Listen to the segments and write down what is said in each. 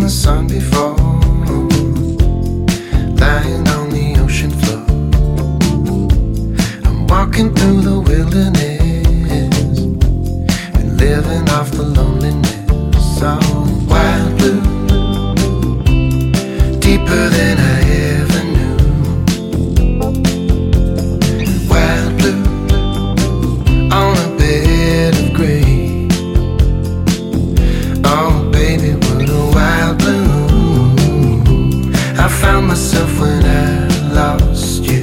the sun before, lying on the ocean floor. I'm walking through the wilderness and living off the loneliness. So wild blue, deeper than I ever knew. Wild blue on a bed of gray. Oh baby, what a wild blue I found myself when I lost you.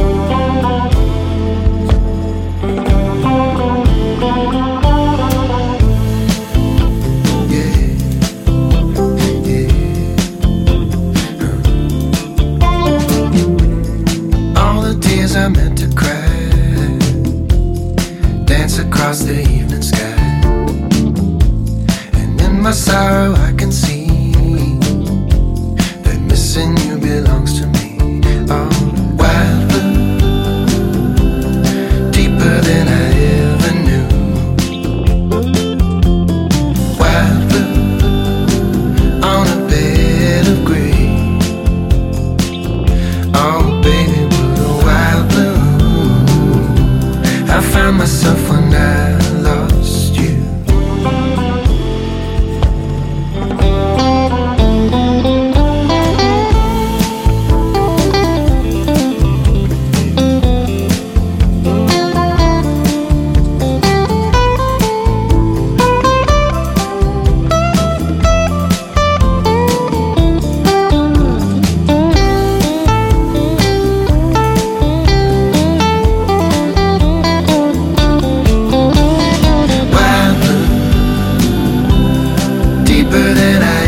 I meant to cry, dance across the evening sky, and in my sorrow I can see that missing you belongs to me. Oh, wild blue, deeper than I ever knew. Wild blue on a bed of gray. Oh baby, I found myself when I lost you. Deeper than I